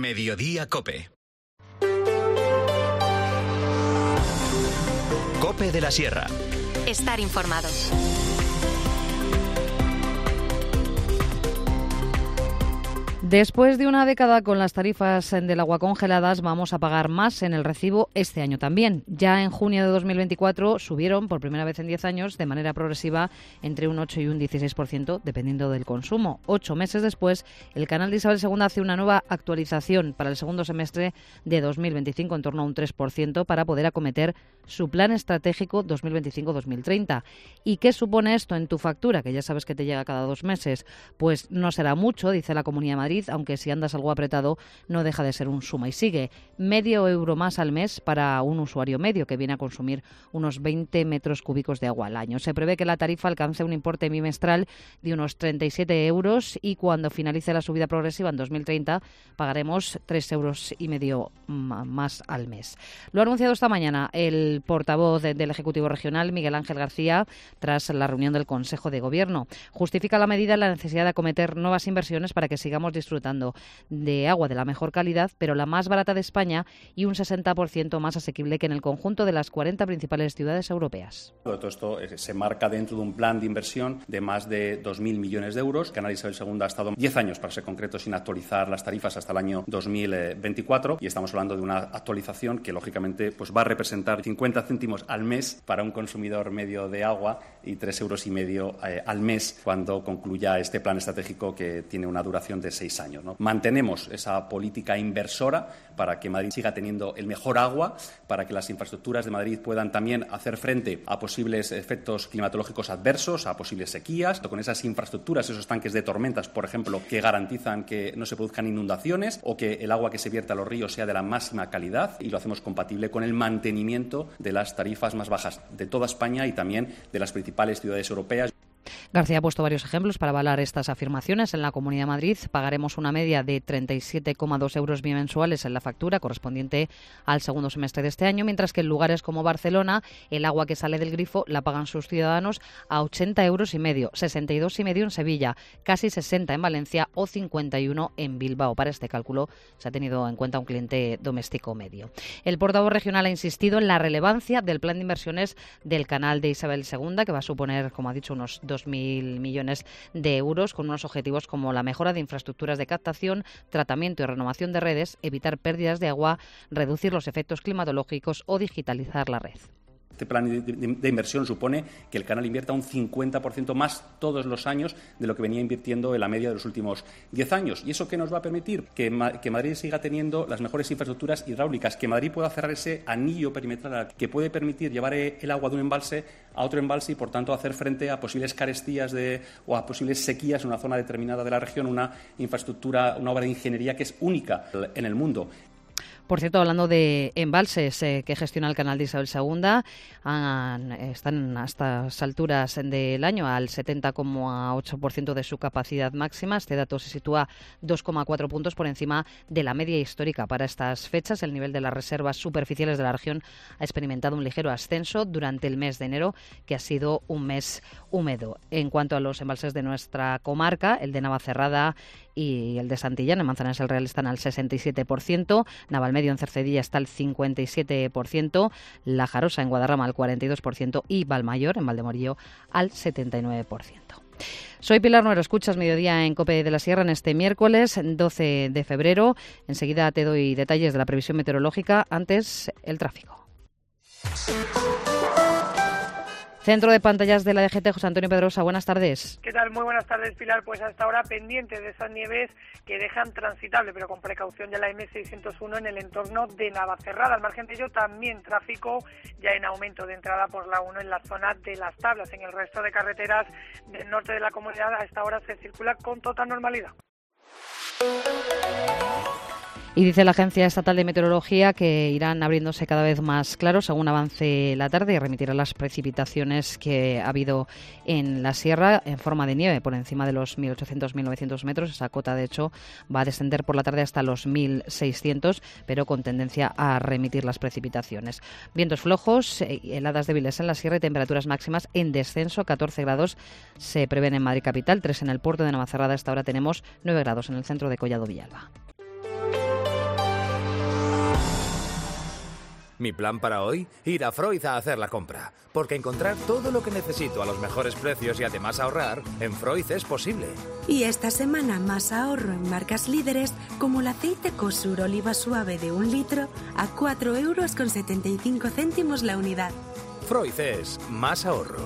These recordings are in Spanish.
Mediodía Cope. Cope de la Sierra. Estar informado. Después de una década con las tarifas del agua congeladas, vamos a pagar más en el recibo este año también. Ya en junio de 2024 subieron por primera vez en 10 años de manera progresiva entre un 8 y un 16%, dependiendo del consumo. 8 meses después, el canal de Isabel II hace una nueva actualización para el segundo semestre de 2025 en torno a un 3% para poder acometer su plan estratégico 2025-2030. ¿Y qué supone esto en tu factura? Que ya sabes que te llega cada 2 meses. Pues no será mucho, dice la Comunidad de Madrid, aunque si andas algo apretado no deja de ser un suma y sigue. Medio euro más al mes para un usuario medio que viene a consumir unos 20 metros cúbicos de agua al año. Se prevé que la tarifa alcance un importe bimestral de unos 37 euros y cuando finalice la subida progresiva en 2030 pagaremos 3,5 euros más al mes. Lo ha anunciado esta mañana el portavoz del Ejecutivo Regional, Miguel Ángel García, tras la reunión del Consejo de Gobierno. Justifica la medida en la necesidad de acometer nuevas inversiones para que sigamos disfrutando de agua de la mejor calidad, pero la más barata de España y un 60% más asequible que en el conjunto de las 40 principales ciudades europeas. Todo esto se marca dentro de un plan de inversión de más de 2.000 millones de euros. Canal Isabel II ha estado 10 años, para ser concreto, sin actualizar las tarifas hasta el año 2024 y estamos hablando de una actualización que, lógicamente, pues va a representar 50 céntimos al mes para un consumidor medio de agua y 3,5 euros al mes cuando concluya este plan estratégico que tiene una duración de 6 años, ¿no? Mantenemos esa política inversora para que Madrid siga teniendo el mejor agua, para que las infraestructuras de Madrid puedan también hacer frente a posibles efectos climatológicos adversos, a posibles sequías, con esas infraestructuras, esos tanques de tormentas, por ejemplo, que garantizan que no se produzcan inundaciones o que el agua que se vierta a los ríos sea de la máxima calidad, y lo hacemos compatible con el mantenimiento de las tarifas más bajas de toda España y también de las principales ciudades europeas. García ha puesto varios ejemplos para avalar estas afirmaciones. En la Comunidad de Madrid pagaremos una media de 37,2 euros bimensuales en la factura correspondiente al segundo semestre de este año, mientras que en lugares como Barcelona el agua que sale del grifo la pagan sus ciudadanos a 80,5 euros, 62,5 en Sevilla, casi 60 en Valencia o 51 en Bilbao. Para este cálculo se ha tenido en cuenta un cliente doméstico medio. El portavoz regional ha insistido en la relevancia del plan de inversiones del canal de Isabel II, que va a suponer, como ha dicho, unos 2.000 millones de euros, con unos objetivos como la mejora de infraestructuras de captación, tratamiento y renovación de redes, evitar pérdidas de agua, reducir los efectos climatológicos o digitalizar la red. Este plan de inversión supone que el canal invierta un 50% más todos los años de lo que venía invirtiendo en la media de los últimos 10 años. ¿Y eso qué nos va a permitir? Que Madrid siga teniendo las mejores infraestructuras hidráulicas, que Madrid pueda cerrar ese anillo perimetral que puede permitir llevar el agua de un embalse a otro embalse y, por tanto, hacer frente a posibles carestías o a posibles sequías en una zona determinada de la región, una infraestructura, una obra de ingeniería que es única en el mundo. Por cierto, hablando de embalses que gestiona el canal de Isabel II, están a estas alturas del año al 70,8% de su capacidad máxima. Este dato se sitúa 2,4 puntos por encima de la media histórica. Para estas fechas, el nivel de las reservas superficiales de la región ha experimentado un ligero ascenso durante el mes de enero, que ha sido un mes húmedo. En cuanto a los embalses de nuestra comarca, el de Navacerrada y el de Santillán, en Manzanares el Real, están al 67%, Navalmedio en Cercedilla está al 57%, La Jarosa en Guadarrama al 42% y Valmayor en Valdemorillo al 79%. Soy Pilar Nuero, escuchas Mediodía en COPE de la Sierra en este miércoles 12 de febrero. Enseguida te doy detalles de la previsión meteorológica, antes el tráfico. Centro de pantallas de la DGT, José Antonio Pedrosa, buenas tardes. ¿Qué tal? Muy buenas tardes, Pilar. Pues hasta ahora pendiente de esas nieves que dejan transitable, pero con precaución, ya la M601 en el entorno de Navacerrada. Al margen de ello, también tráfico ya en aumento de entrada por la 1 en la zona de Las Tablas. En el resto de carreteras del norte de la comunidad a esta hora se circula con total normalidad. Y dice la Agencia Estatal de Meteorología que irán abriéndose cada vez más claros según avance la tarde y remitirá las precipitaciones que ha habido en la sierra en forma de nieve por encima de los 1.800-1.900 metros. Esa cota, de hecho, va a descender por la tarde hasta los 1.600, pero con tendencia a remitir las precipitaciones. Vientos flojos, heladas débiles en la sierra y temperaturas máximas en descenso. 14 grados se prevén en Madrid capital, 3 en el puerto de Navacerrada. A esta hora tenemos 9 grados en el centro de Collado Villalba. Mi plan para hoy, ir a Freud a hacer la compra. Porque encontrar todo lo que necesito a los mejores precios y además ahorrar, en Freud es posible. Y esta semana más ahorro en marcas líderes como el aceite Cosur Oliva Suave de 1 litro a 4,75 € la unidad. Freud es más ahorro.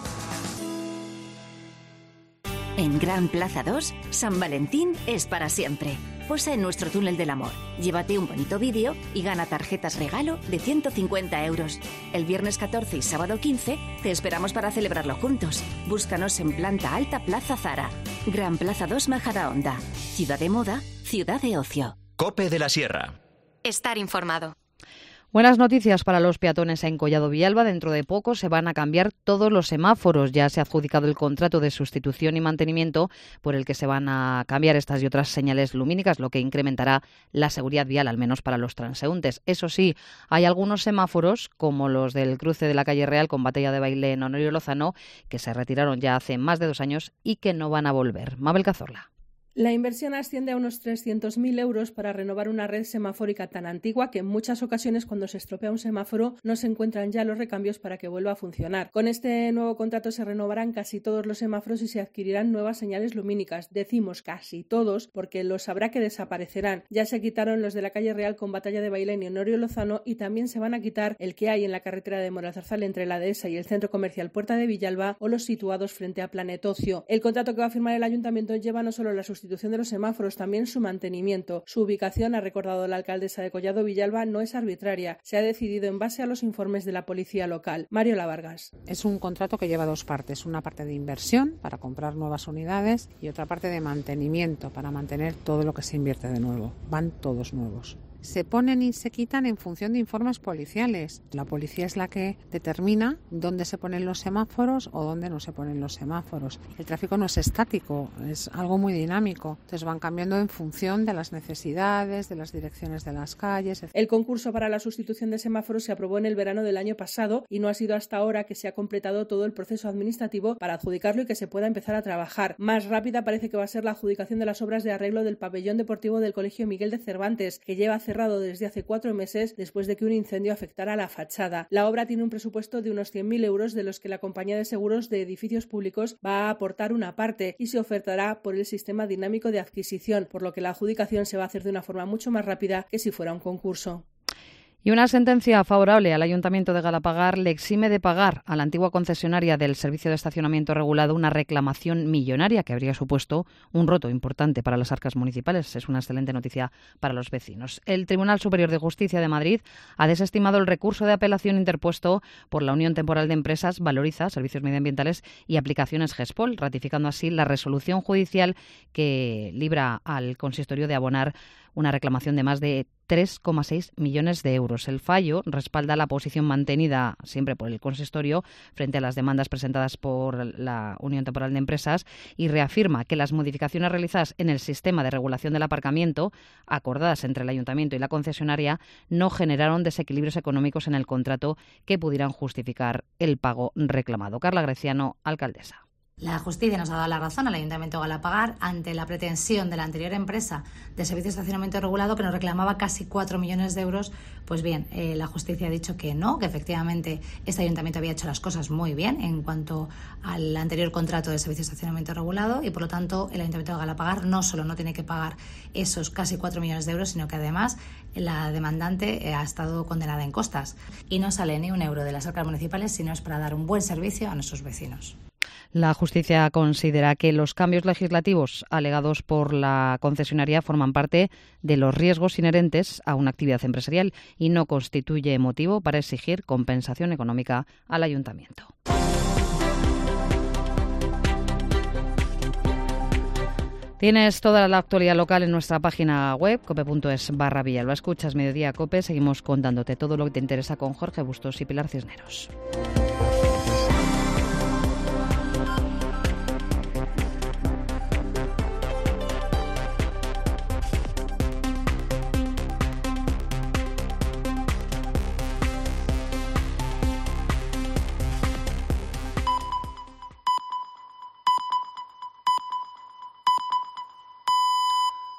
En Gran Plaza 2, San Valentín es para siempre. Posa en nuestro túnel del amor. Llévate un bonito vídeo y gana tarjetas regalo de 150 €. El viernes 14 y sábado 15 te esperamos para celebrarlo juntos. Búscanos en Planta Alta Plaza Zara. Gran Plaza 2 Majadahonda. Ciudad de moda, ciudad de ocio. COPE de la Sierra. Estar informado. Buenas noticias para los peatones en Collado Villalba. Dentro de poco se van a cambiar todos los semáforos. Ya se ha adjudicado el contrato de sustitución y mantenimiento por el que se van a cambiar estas y otras señales lumínicas, lo que incrementará la seguridad vial, al menos para los transeúntes. Eso sí, hay algunos semáforos, como los del cruce de la calle Real con Batalla de Baile en Honorio Lozano, que se retiraron ya hace más de 2 años y que no van a volver. Mabel Cazorla. La inversión asciende a unos 300.000 € para renovar una red semafórica tan antigua que en muchas ocasiones cuando se estropea un semáforo no se encuentran ya los recambios para que vuelva a funcionar. Con este nuevo contrato se renovarán casi todos los semáforos y se adquirirán nuevas señales lumínicas. Decimos casi todos porque los habrá que desaparecerán. Ya se quitaron los de la calle Real con Batalla de Bailén y Honorio Lozano y también se van a quitar el que hay en la carretera de Moralzarzal entre la Dehesa y el centro comercial Puerta de Villalba o los situados frente a Planet Ocio. El contrato que va a firmar el ayuntamiento lleva no solo la sustitución de los semáforos, también su mantenimiento. Su ubicación, ha recordado la alcaldesa de Collado Villalba, no es arbitraria. Se ha decidido en base a los informes de la policía local. Mariola Vargas. Es un contrato que lleva 2 partes. Una parte de inversión para comprar nuevas unidades y otra parte de mantenimiento para mantener todo lo que se invierte de nuevo. Van todos nuevos. Se ponen y se quitan en función de informes policiales. La policía es la que determina dónde se ponen los semáforos o dónde no se ponen los semáforos. El tráfico no es estático, es algo muy dinámico. Entonces van cambiando en función de las necesidades, de las direcciones de las calles, etc. El concurso para la sustitución de semáforos se aprobó en el verano del año pasado y no ha sido hasta ahora que se ha completado todo el proceso administrativo para adjudicarlo y que se pueda empezar a trabajar. Más rápida parece que va a ser la adjudicación de las obras de arreglo del pabellón deportivo del Colegio Miguel de Cervantes, que lleva cerrado desde hace 4 meses después de que un incendio afectara la fachada. La obra tiene un presupuesto de unos 100.000 € de los que la compañía de seguros de edificios públicos va a aportar una parte y se ofertará por el sistema dinámico de adquisición, por lo que la adjudicación se va a hacer de una forma mucho más rápida que si fuera un concurso. Y una sentencia favorable al Ayuntamiento de Galapagar le exime de pagar a la antigua concesionaria del servicio de estacionamiento regulado una reclamación millonaria que habría supuesto un roto importante para las arcas municipales. Es una excelente noticia para los vecinos. El Tribunal Superior de Justicia de Madrid ha desestimado el recurso de apelación interpuesto por la Unión Temporal de Empresas Valoriza, Servicios Medioambientales y Aplicaciones GESPOL, ratificando así la resolución judicial que libra al consistorio de abonar una reclamación de más de 3,6 millones de euros. El fallo respalda la posición mantenida siempre por el consistorio frente a las demandas presentadas por la Unión Temporal de Empresas y reafirma que las modificaciones realizadas en el sistema de regulación del aparcamiento, acordadas entre el Ayuntamiento y la concesionaria, no generaron desequilibrios económicos en el contrato que pudieran justificar el pago reclamado. Carla Greciano, alcaldesa. La justicia nos ha dado la razón al Ayuntamiento de Galapagar ante la pretensión de la anterior empresa de servicio de estacionamiento regulado que nos reclamaba casi 4 millones de euros. Pues bien, la justicia ha dicho que no, que efectivamente este Ayuntamiento había hecho las cosas muy bien en cuanto al anterior contrato de servicio de estacionamiento regulado y por lo tanto el Ayuntamiento de Galapagar no solo no tiene que pagar esos casi 4 millones de euros, sino que además la demandante ha estado condenada en costas y no sale ni un euro de las arcas municipales si no es para dar un buen servicio a nuestros vecinos. La justicia considera que los cambios legislativos alegados por la concesionaria forman parte de los riesgos inherentes a una actividad empresarial y no constituye motivo para exigir compensación económica al ayuntamiento. Tienes toda la actualidad local en nuestra página web, cope.es/Villalba. Escuchas Mediodía Cope. Seguimos contándote todo lo que te interesa con Jorge Bustos y Pilar Cisneros.